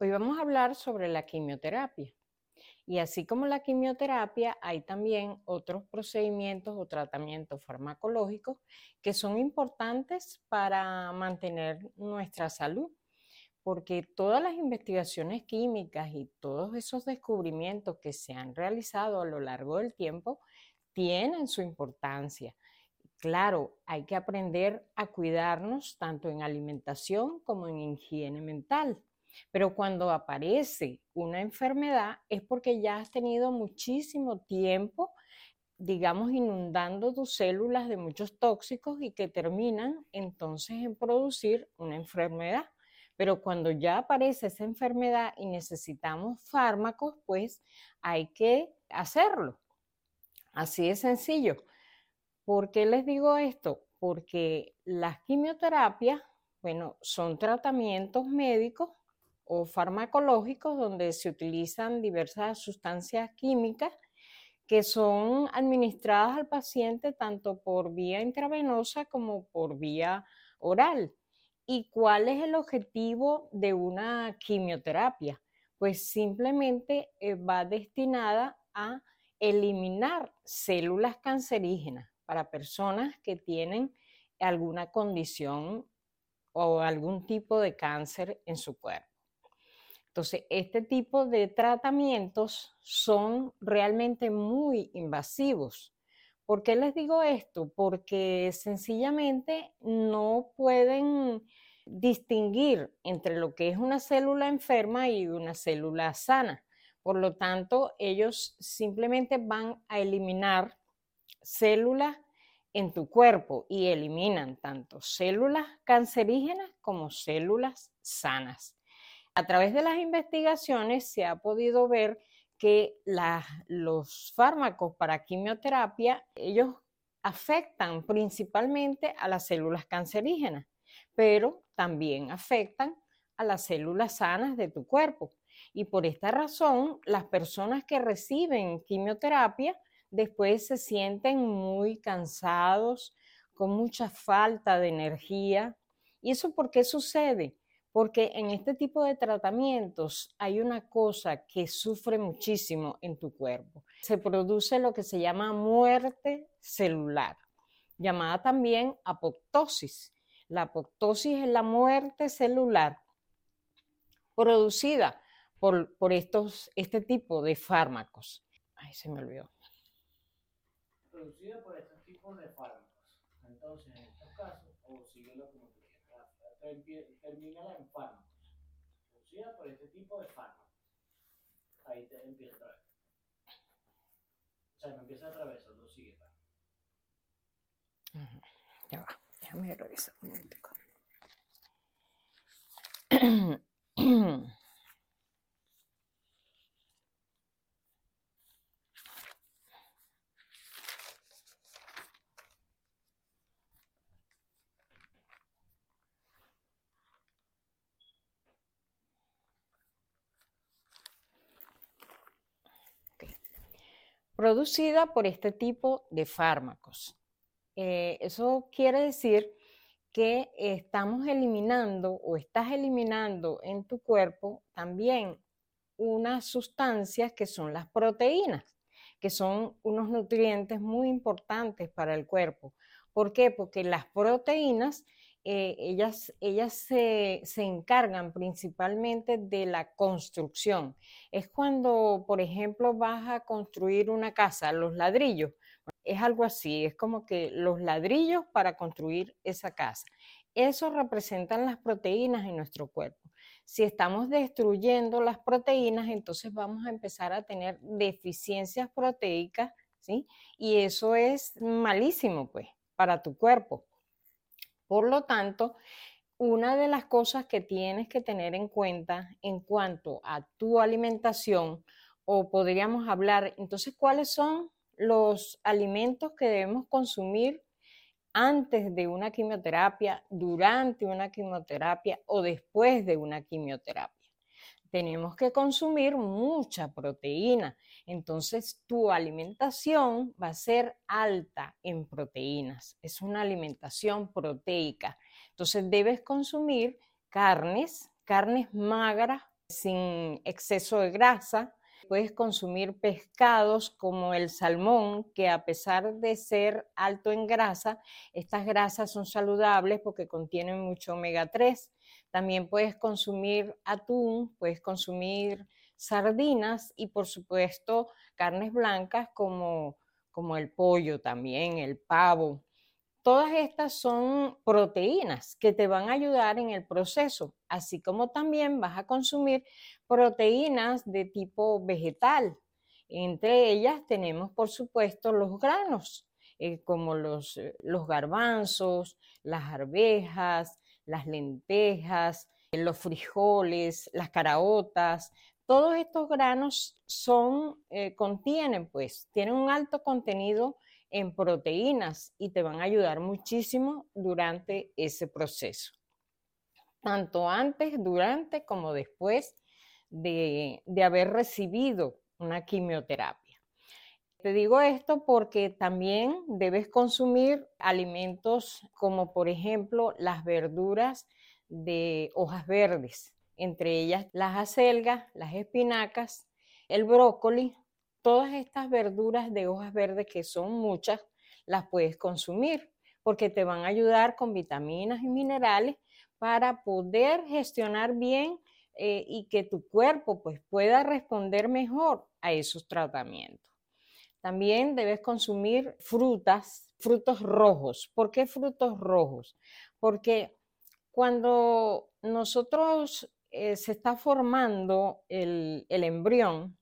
Hoy vamos a hablar sobre la quimioterapia. Y así como la quimioterapia, hay también otros procedimientos o tratamientos farmacológicos que son importantes para mantener nuestra salud, porque todas las investigaciones químicas y todos esos descubrimientos que se han realizado a lo largo del tiempo tienen su importancia. Claro, hay que aprender a cuidarnos tanto en alimentación como en higiene mental. Pero cuando aparece una enfermedad es porque ya has tenido muchísimo tiempo, digamos, inundando tus células de muchos tóxicos y que terminan entonces en producir una enfermedad. Pero cuando ya aparece esa enfermedad y necesitamos fármacos, pues hay que hacerlo. Así de sencillo. ¿Por qué les digo esto? Porque las quimioterapias, bueno, son tratamientos médicos o farmacológicos donde se utilizan diversas sustancias químicas que son administradas al paciente tanto por vía intravenosa como por vía oral. ¿Y cuál es el objetivo de una quimioterapia? Pues simplemente va destinada a eliminar células cancerígenas para personas que tienen alguna condición o algún tipo de cáncer en su cuerpo. Entonces, este tipo de tratamientos son realmente muy invasivos. ¿Por qué les digo esto? Porque sencillamente no pueden distinguir entre lo que es una célula enferma y una célula sana. Por lo tanto, ellos simplemente van a eliminar células en tu cuerpo y eliminan tanto células cancerígenas como células sanas. A través de las investigaciones se ha podido ver que los fármacos para quimioterapia, ellos afectan principalmente a las células cancerígenas, pero también afectan a las células sanas de tu cuerpo. Y por esta razón, las personas que reciben quimioterapia después se sienten muy cansados, con mucha falta de energía. ¿Y eso por qué sucede? Porque en este tipo de tratamientos hay una cosa que sufre muchísimo en tu cuerpo. Se produce lo que se llama muerte celular, llamada también apoptosis. La apoptosis es la muerte celular producida por este tipo de fármacos. Ay, se me olvidó. Producida por estos tipos de fármacos. Entonces, en estos casos, o síguelo como tú quieras, termínala en fármacos. Producida por este tipo de fármacos. Ahí te empieza otra vez. O sea, no empieza otra vez, solo sigue. Ya va, déjame revisar un momentico. Okay. Producida por este tipo de fármacos. Eso quiere decir que estamos eliminando o estás eliminando en tu cuerpo también unas sustancias que son las proteínas, que son unos nutrientes muy importantes para el cuerpo. ¿Por qué? Porque las proteínas, ellas se encargan principalmente de la construcción. Es cuando, por ejemplo, vas a construir una casa, los ladrillos. Es algo así, es como que los ladrillos para construir esa casa. Eso representan las proteínas en nuestro cuerpo. Si estamos destruyendo las proteínas, entonces vamos a empezar a tener deficiencias proteicas, ¿sí? Y eso es malísimo, pues, para tu cuerpo. Por lo tanto, una de las cosas que tienes que tener en cuenta en cuanto a tu alimentación, o podríamos hablar, entonces, ¿cuáles son los alimentos que debemos consumir antes de una quimioterapia, durante una quimioterapia o después de una quimioterapia? Tenemos que consumir mucha proteína. Entonces, tu alimentación va a ser alta en proteínas. Es una alimentación proteica. Entonces, debes consumir carnes magras, sin exceso de grasa. Puedes consumir pescados como el salmón, que a pesar de ser alto en grasa, estas grasas son saludables porque contienen mucho omega 3. También puedes consumir atún, puedes consumir sardinas y por supuesto carnes blancas como el pollo también, el pavo. Todas estas son proteínas que te van a ayudar en el proceso, así como también vas a consumir proteínas de tipo vegetal. Entre ellas tenemos, por supuesto, los granos, como los garbanzos, las arvejas, las lentejas, los frijoles, las caraotas. Todos estos granos tienen un alto contenido en proteínas y te van a ayudar muchísimo durante ese proceso, tanto antes, durante como después de haber recibido una quimioterapia. Te digo esto porque también debes consumir alimentos como por ejemplo las verduras de hojas verdes, entre ellas las acelgas, las espinacas, el brócoli. Todas estas verduras de hojas verdes, que son muchas, las puedes consumir porque te van a ayudar con vitaminas y minerales para poder gestionar bien y que tu cuerpo pues, pueda responder mejor a esos tratamientos. También debes consumir frutos rojos. ¿Por qué frutos rojos? Porque cuando nosotros se está formando el embrión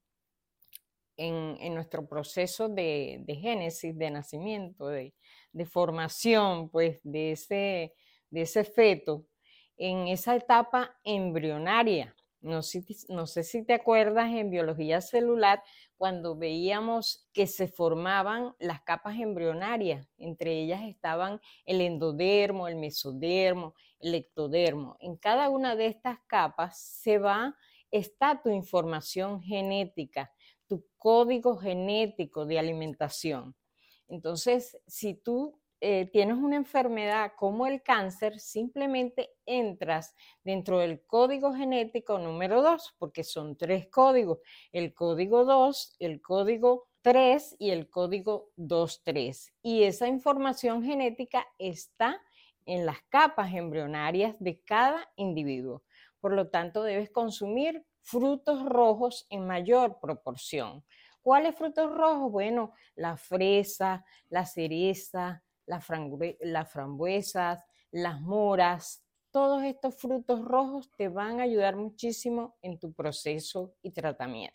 en nuestro proceso de génesis, de nacimiento, de formación, pues, de ese feto, en esa etapa embrionaria. No sé si te acuerdas en biología celular cuando veíamos que se formaban las capas embrionarias. Entre ellas estaban el endodermo, el mesodermo, el ectodermo. En cada una de estas capas está tu información genética, tu código genético de alimentación. Entonces, si tú tienes una enfermedad como el cáncer, simplemente entras dentro del código genético número 2, porque son 3 códigos, el código 2, el código 3 y el código 23. Y esa información genética está en las capas embrionarias de cada individuo. Por lo tanto, debes consumir frutos rojos en mayor proporción. ¿Cuáles frutos rojos? Bueno, la fresa, la cereza, las frambuesas, las moras. Todos estos frutos rojos te van a ayudar muchísimo en tu proceso y tratamiento.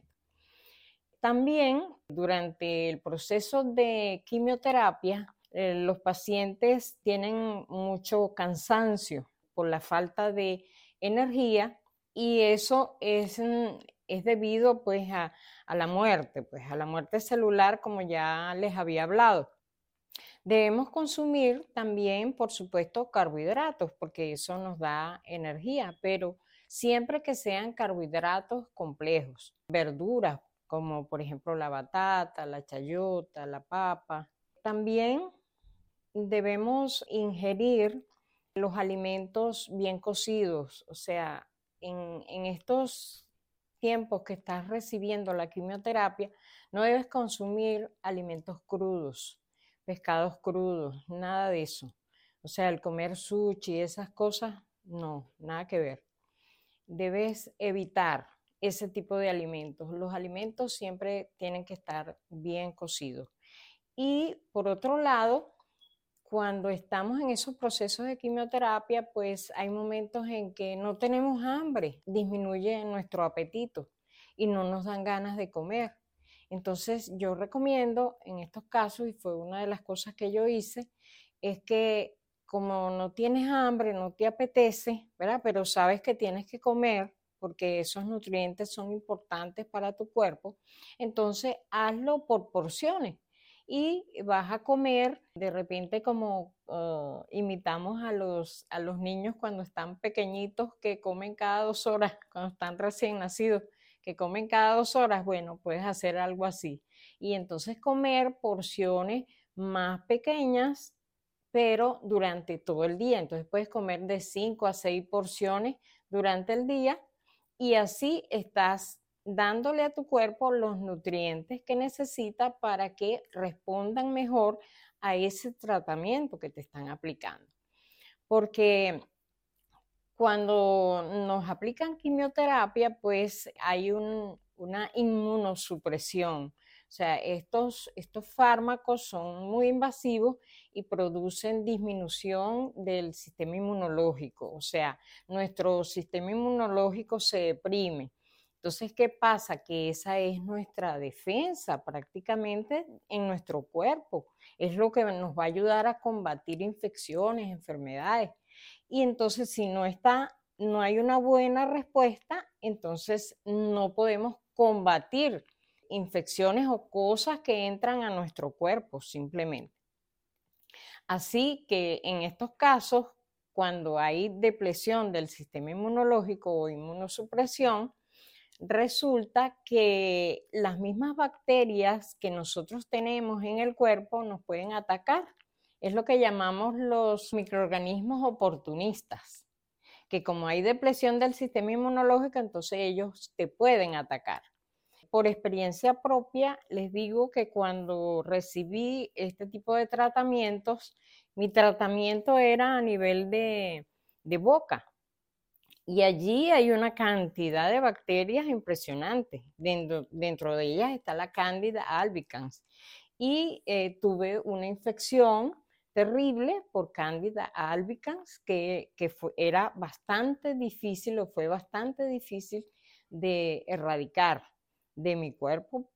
También durante el proceso de quimioterapia, los pacientes tienen mucho cansancio por la falta de energía y eso es debido pues a la muerte celular, como ya les había hablado. Debemos consumir también, por supuesto, carbohidratos, porque eso nos da energía, pero siempre que sean carbohidratos complejos, verduras, como por ejemplo la batata, la chayota, la papa. También debemos ingerir los alimentos bien cocidos, o sea, en estos tiempos que estás recibiendo la quimioterapia, no debes consumir alimentos crudos, pescados crudos, nada de eso. O sea, el comer sushi, esas cosas, no, nada que ver. Debes evitar ese tipo de alimentos. Los alimentos siempre tienen que estar bien cocidos. Y por otro lado, cuando estamos en esos procesos de quimioterapia, pues hay momentos en que no tenemos hambre, disminuye nuestro apetito y no nos dan ganas de comer. Entonces yo recomiendo en estos casos, y fue una de las cosas que yo hice, es que como no tienes hambre, no te apetece, ¿verdad? Pero sabes que tienes que comer porque esos nutrientes son importantes para tu cuerpo, entonces hazlo por porciones y vas a comer de repente como imitamos a los niños cuando están pequeñitos que comen cada 2 horas, cuando están recién nacidos, que comen cada 2 horas, bueno, puedes hacer algo así. Y entonces comer porciones más pequeñas, pero durante todo el día. Entonces puedes comer de 5 a 6 porciones durante el día y así estás dándole a tu cuerpo los nutrientes que necesita para que respondan mejor a ese tratamiento que te están aplicando. Porque cuando nos aplican quimioterapia, pues hay una inmunosupresión. O sea, estos fármacos son muy invasivos y producen disminución del sistema inmunológico. O sea, nuestro sistema inmunológico se deprime. Entonces, ¿qué pasa? Que esa es nuestra defensa prácticamente en nuestro cuerpo. Es lo que nos va a ayudar a combatir infecciones, enfermedades. Y entonces si no hay una buena respuesta, entonces no podemos combatir infecciones o cosas que entran a nuestro cuerpo simplemente. Así que en estos casos, cuando hay depresión del sistema inmunológico o inmunosupresión, resulta que las mismas bacterias que nosotros tenemos en el cuerpo nos pueden atacar. Es lo que llamamos los microorganismos oportunistas, que como hay depresión del sistema inmunológico, entonces ellos te pueden atacar. Por experiencia propia, les digo que cuando recibí este tipo de tratamientos, mi tratamiento era a nivel de boca. Y allí hay una cantidad de bacterias impresionantes. Dentro de ellas está la Candida albicans. Y tuve una infección terrible por Candida albicans era bastante difícil o fue bastante difícil de erradicar de mi cuerpo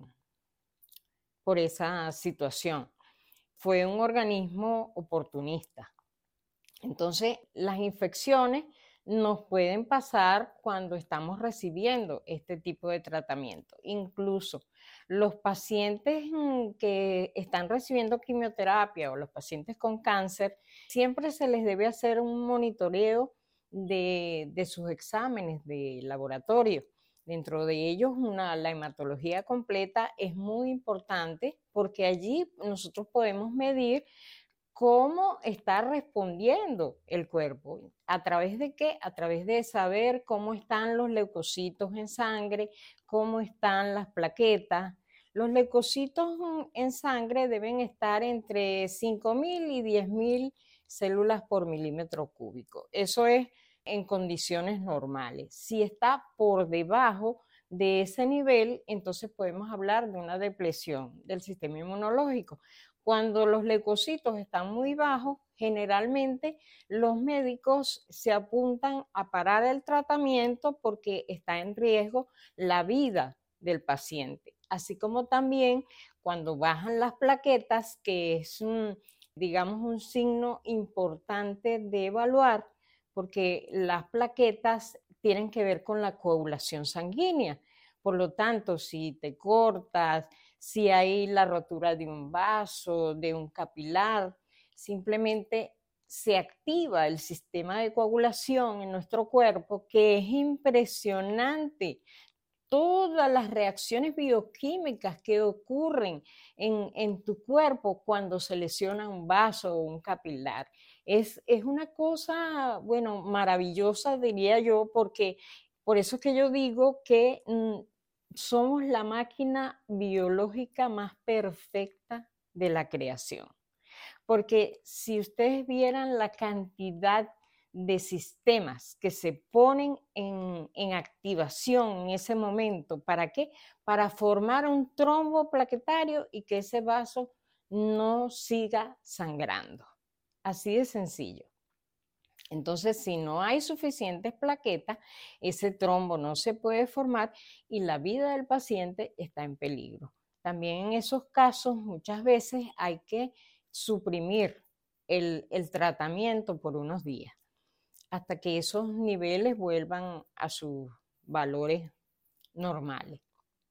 por esa situación. Fue un organismo oportunista. Entonces, las infecciones nos pueden pasar cuando estamos recibiendo este tipo de tratamiento. Incluso los pacientes que están recibiendo quimioterapia o los pacientes con cáncer, siempre se les debe hacer un monitoreo de sus exámenes de laboratorio. Dentro de ellos, la hematología completa es muy importante porque allí nosotros podemos medir cómo está respondiendo el cuerpo. ¿A través de qué? A través de saber cómo están los leucocitos en sangre, cómo están las plaquetas. Los leucocitos en sangre deben estar entre 5.000 y 10.000 células por milímetro cúbico. Eso es en condiciones normales. Si está por debajo de ese nivel, entonces podemos hablar de una depresión del sistema inmunológico. Cuando los leucocitos están muy bajos, generalmente los médicos se apuntan a parar el tratamiento porque está en riesgo la vida del paciente. Así como también cuando bajan las plaquetas, que es digamos un signo importante de evaluar, porque las plaquetas tienen que ver con la coagulación sanguínea. Por lo tanto, si te cortas, si hay la rotura de un vaso, de un capilar, simplemente se activa el sistema de coagulación en nuestro cuerpo, que es impresionante. Todas las reacciones bioquímicas que ocurren en tu cuerpo cuando se lesiona un vaso o un capilar. Es una cosa, bueno, maravillosa, diría yo, porque por eso es que yo digo que somos la máquina biológica más perfecta de la creación. Porque si ustedes vieran la cantidad de sistemas que se ponen en activación en ese momento, ¿para qué? Para formar un trombo plaquetario y que ese vaso no siga sangrando. Así de sencillo. Entonces, si no hay suficientes plaquetas, ese trombo no se puede formar y la vida del paciente está en peligro. También en esos casos, muchas veces hay que suprimir el tratamiento por unos días hasta que esos niveles vuelvan a sus valores normales.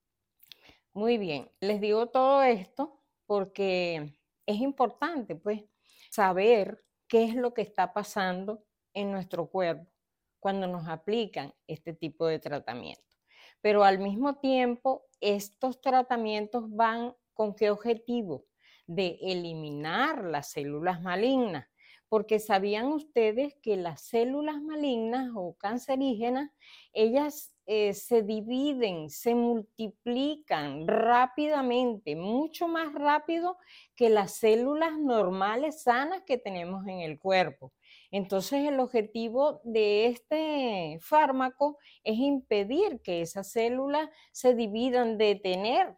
Muy bien, les digo todo esto porque es importante, pues, saber qué es lo que está pasando en nuestro cuerpo cuando nos aplican este tipo de tratamiento. Pero al mismo tiempo, estos tratamientos van ¿con qué objetivo? De eliminar las células malignas, porque sabían ustedes que las células malignas o cancerígenas, ellas se dividen, se multiplican rápidamente, mucho más rápido que las células normales sanas que tenemos en el cuerpo. Entonces, el objetivo de este fármaco es impedir que esas células se dividan, detener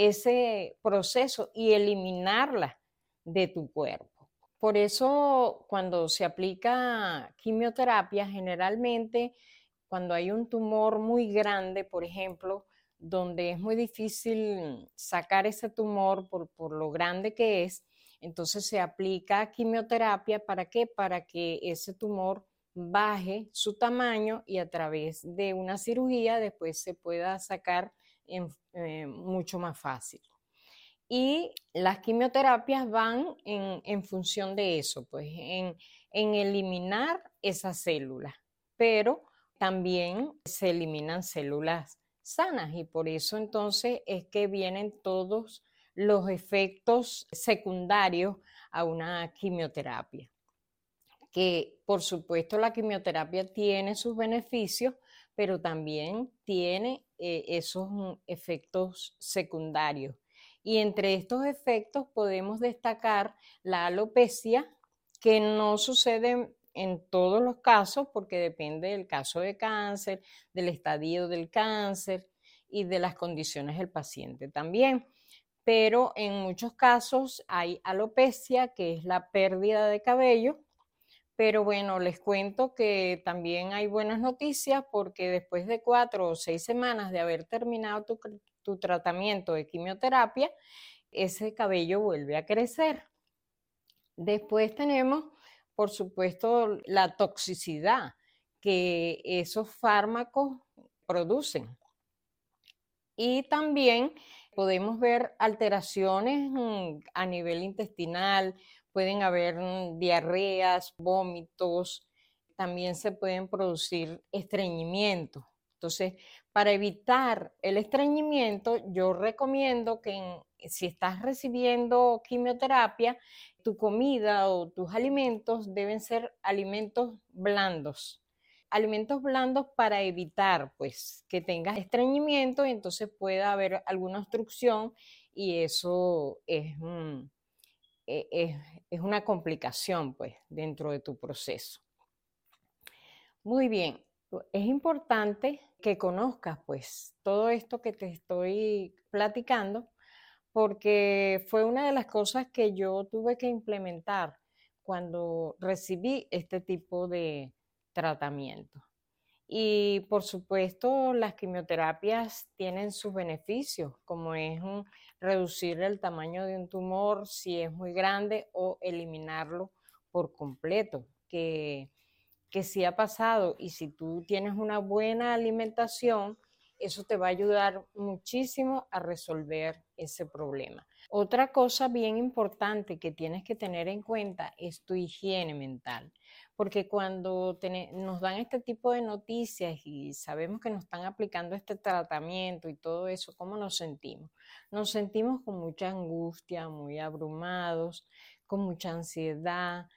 ese proceso y eliminarlas de tu cuerpo. Por eso, cuando se aplica quimioterapia, generalmente, cuando hay un tumor muy grande, por ejemplo, donde es muy difícil sacar ese tumor por lo grande que es, entonces se aplica quimioterapia. ¿Para qué? Para que ese tumor baje su tamaño y a través de una cirugía después se pueda sacar mucho más fácil. Y las quimioterapias van en función de eso, pues en eliminar esas células, pero también se eliminan células sanas y por eso entonces es que vienen todos los efectos secundarios a una quimioterapia. Que por supuesto la quimioterapia tiene sus beneficios, pero también tiene esos efectos secundarios. Y entre estos efectos podemos destacar la alopecia, que no sucede en todos los casos porque depende del caso de cáncer, del estadio del cáncer y de las condiciones del paciente también. Pero en muchos casos hay alopecia, que es la pérdida de cabello. Pero bueno, les cuento que también hay buenas noticias porque después de 4 o 6 semanas de haber terminado tu tratamiento de quimioterapia, ese cabello vuelve a crecer. Después tenemos, por supuesto, la toxicidad que esos fármacos producen. Y también podemos ver alteraciones a nivel intestinal, pueden haber diarreas, vómitos, también se pueden producir estreñimientos. Entonces, para evitar el estreñimiento, yo recomiendo que si estás recibiendo quimioterapia, tu comida o tus alimentos deben ser alimentos blandos. Alimentos blandos para evitar pues que tengas estreñimiento y entonces pueda haber alguna obstrucción y eso es una complicación pues dentro de tu proceso. Muy bien, es importante que conozcas pues todo esto que te estoy platicando porque fue una de las cosas que yo tuve que implementar cuando recibí este tipo de tratamiento. Y por supuesto, las quimioterapias tienen sus beneficios, como es reducir el tamaño de un tumor si es muy grande o eliminarlo por completo, que sí ha pasado. Y si tú tienes una buena alimentación, eso te va a ayudar muchísimo a resolver ese problema. Otra cosa bien importante que tienes que tener en cuenta es tu higiene mental, porque cuando nos dan este tipo de noticias y sabemos que nos están aplicando este tratamiento y todo eso, ¿cómo nos sentimos? Nos sentimos con mucha angustia, muy abrumados, con mucha ansiedad,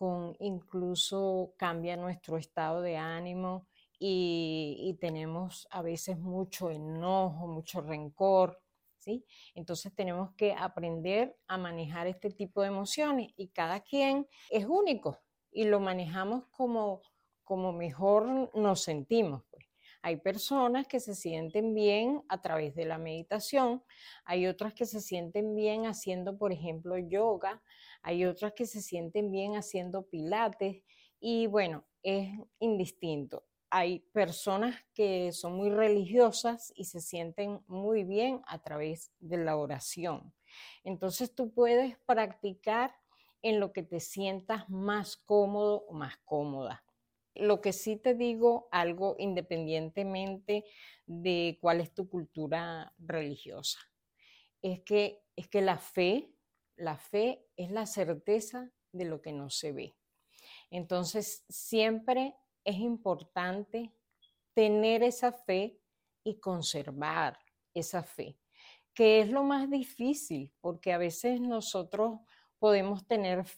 incluso cambia nuestro estado de ánimo y tenemos a veces mucho enojo, mucho rencor, ¿sí? Entonces tenemos que aprender a manejar este tipo de emociones y cada quien es único y lo manejamos como mejor nos sentimos, pues. Hay personas que se sienten bien a través de la meditación, hay otras que se sienten bien haciendo, por ejemplo, yoga, hay otras que se sienten bien haciendo pilates y bueno, es indistinto. Hay personas que son muy religiosas y se sienten muy bien a través de la oración. Entonces tú puedes practicar en lo que te sientas más cómodo o más cómoda. Lo que sí te digo, algo independientemente de cuál es tu cultura religiosa, es que la fe es la certeza de lo que no se ve. Entonces, siempre es importante tener esa fe y conservar esa fe, que es lo más difícil, porque a veces nosotros podemos tener fe,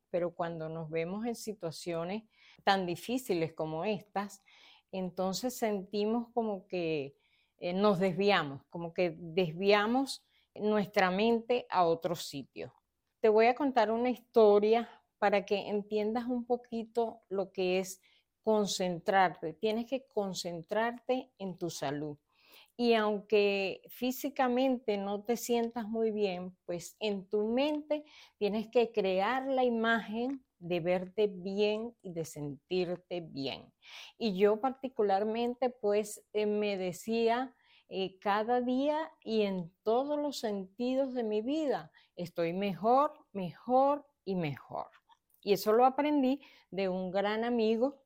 pero cuando nos vemos en situaciones tan difíciles como estas, entonces sentimos como que nos desviamos, como que desviamos nuestra mente a otro sitio. Te voy a contar una historia para que entiendas un poquito lo que es concentrarte. Tienes que concentrarte en tu salud. Y aunque físicamente no te sientas muy bien, pues en tu mente tienes que crear la imagen de verte bien y de sentirte bien. Y yo particularmente pues me decía cada día y en todos los sentidos de mi vida, estoy mejor, mejor y mejor. Y eso lo aprendí de un gran amigo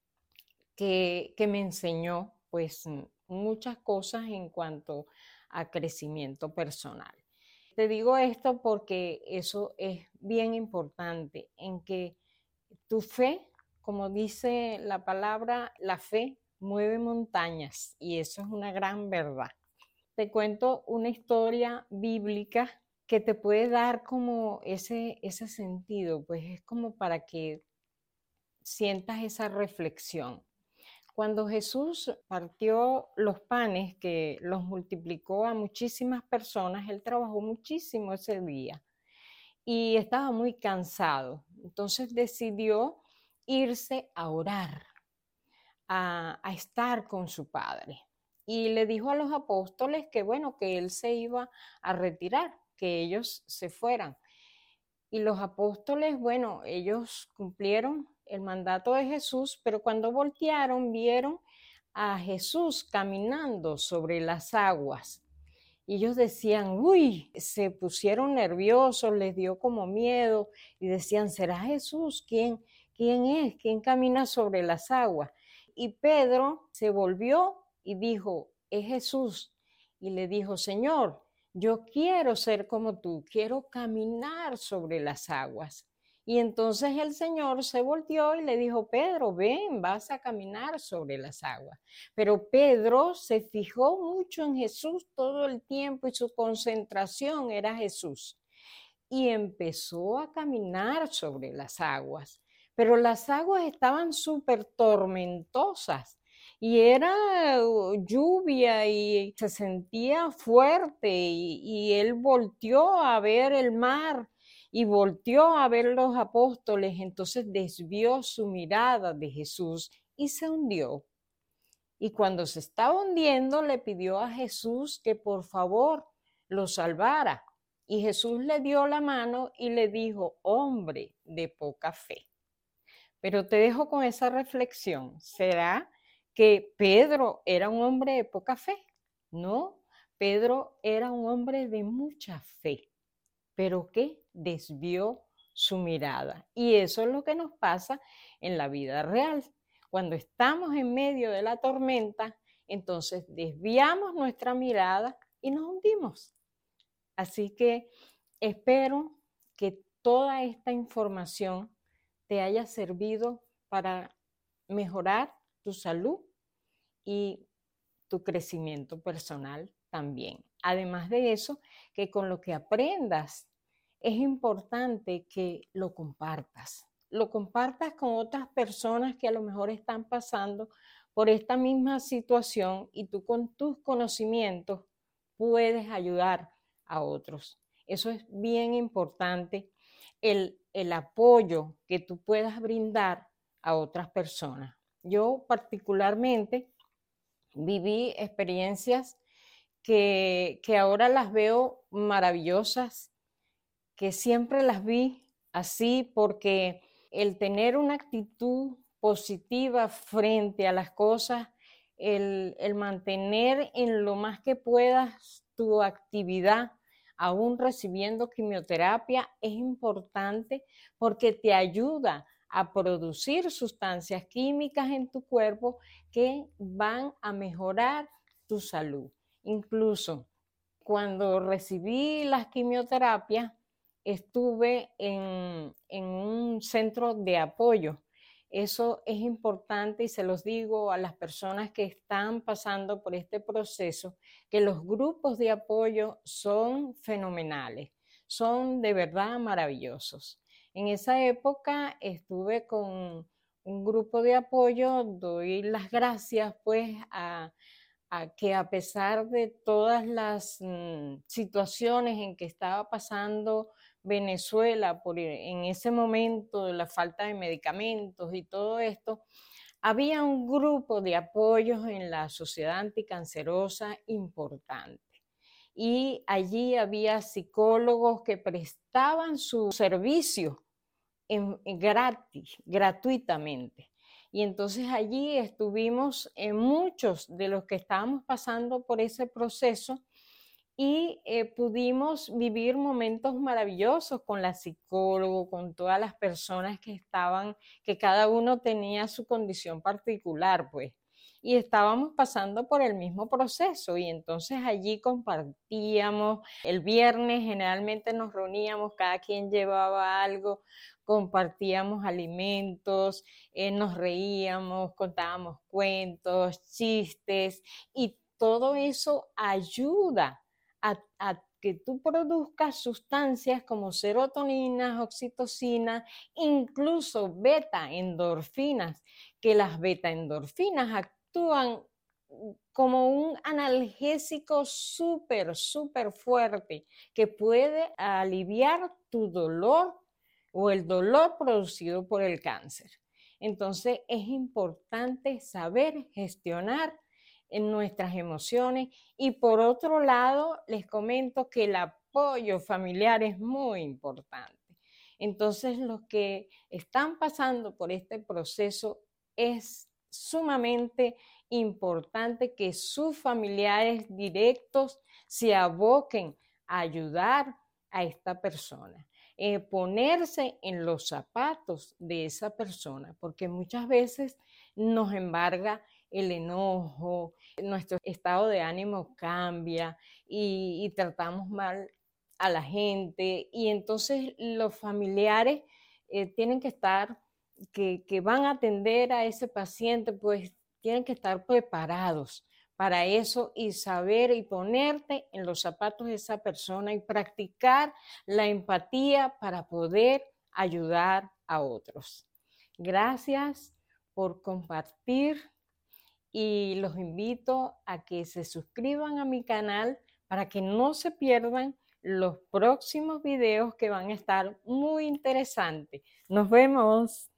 que me enseñó pues muchas cosas en cuanto a crecimiento personal. Te digo esto porque eso es bien importante, en que tu fe, como dice la palabra, la fe mueve montañas y eso es una gran verdad. Te cuento una historia bíblica que te puede dar como ese sentido, pues es como para que sientas esa reflexión. Cuando Jesús partió los panes, que los multiplicó a muchísimas personas, él trabajó muchísimo ese día y estaba muy cansado. Entonces decidió irse a orar, a estar con su Padre. Y le dijo a los apóstoles que bueno, que él se iba a retirar, que ellos se fueran. Y los apóstoles, bueno, ellos cumplieron el mandato de Jesús, pero cuando voltearon vieron a Jesús caminando sobre las aguas. Y ellos decían, uy, se pusieron nerviosos, les dio como miedo y decían, ¿será Jesús? ¿Quién es? ¿Quién camina sobre las aguas? Y Pedro se volvió y dijo, es Jesús. Y le dijo, Señor, yo quiero ser como tú, quiero caminar sobre las aguas. Y entonces el Señor se volteó y le dijo, Pedro, ven, vas a caminar sobre las aguas. Pero Pedro se fijó mucho en Jesús todo el tiempo y su concentración era Jesús. Y empezó a caminar sobre las aguas. Pero las aguas estaban súper tormentosas y era lluvia y se sentía fuerte y él volteó a ver el mar y volteó a ver los apóstoles, entonces desvió su mirada de Jesús y se hundió. Y cuando se estaba hundiendo, le pidió a Jesús que por favor lo salvara. Y Jesús le dio la mano y le dijo, hombre de poca fe. Pero te dejo con esa reflexión. ¿Será que Pedro era un hombre de poca fe? No, Pedro era un hombre de mucha fe, pero que desvió su mirada. Y eso es lo que nos pasa en la vida real. Cuando estamos en medio de la tormenta, entonces desviamos nuestra mirada y nos hundimos. Así que espero que toda esta información te haya servido para mejorar tu salud y tu crecimiento personal también. Además de eso, que con lo que aprendas es importante que lo compartas con otras personas que a lo mejor están pasando por esta misma situación y tú con tus conocimientos puedes ayudar a otros. Eso es bien importante, el apoyo que tú puedas brindar a otras personas. Yo particularmente viví experiencias que ahora las veo maravillosas, que siempre las vi así porque el tener una actitud positiva frente a las cosas, el mantener en lo más que puedas tu actividad, aún recibiendo quimioterapia, es importante porque te ayuda a producir sustancias químicas en tu cuerpo que van a mejorar tu salud. Incluso cuando recibí las quimioterapias, estuve en un centro de apoyo. Eso es importante y se los digo a las personas que están pasando por este proceso, que los grupos de apoyo son fenomenales, son de verdad maravillosos. En esa época estuve con un grupo de apoyo. Doy las gracias pues a que a pesar de todas las situaciones en que estaba pasando Venezuela en ese momento, de la falta de medicamentos y todo esto, había un grupo de apoyos en la sociedad anticancerosa importante. Y allí había psicólogos que prestaban su servicio gratuitamente. Y entonces allí estuvimos muchos de los que estábamos pasando por ese proceso y pudimos vivir momentos maravillosos con la psicóloga, con todas las personas que estaban, que cada uno tenía su condición particular, pues. Y estábamos pasando por el mismo proceso y entonces allí compartíamos. El viernes generalmente nos reuníamos, cada quien llevaba algo, compartíamos alimentos, nos reíamos, contábamos cuentos, chistes y todo eso ayuda a que tú produzcas sustancias como serotoninas, oxitocina, incluso beta-endorfinas, que las beta-endorfinas actúan como un analgésico súper, súper fuerte que puede aliviar tu dolor o el dolor producido por el cáncer. Entonces es importante saber gestionar en nuestras emociones y por otro lado les comento que el apoyo familiar es muy importante. Entonces los que están pasando por este proceso es sumamente importante que sus familiares directos se aboquen a ayudar a esta persona. Ponerse en los zapatos de esa persona, porque muchas veces nos embarga el enojo, nuestro estado de ánimo cambia y tratamos mal a la gente y entonces los familiares tienen que estar, que van a atender a ese paciente, pues tienen que estar preparados para eso y saber y ponerte en los zapatos de esa persona y practicar la empatía para poder ayudar a otros. Gracias por compartir y los invito a que se suscriban a mi canal para que no se pierdan los próximos videos que van a estar muy interesantes. Nos vemos.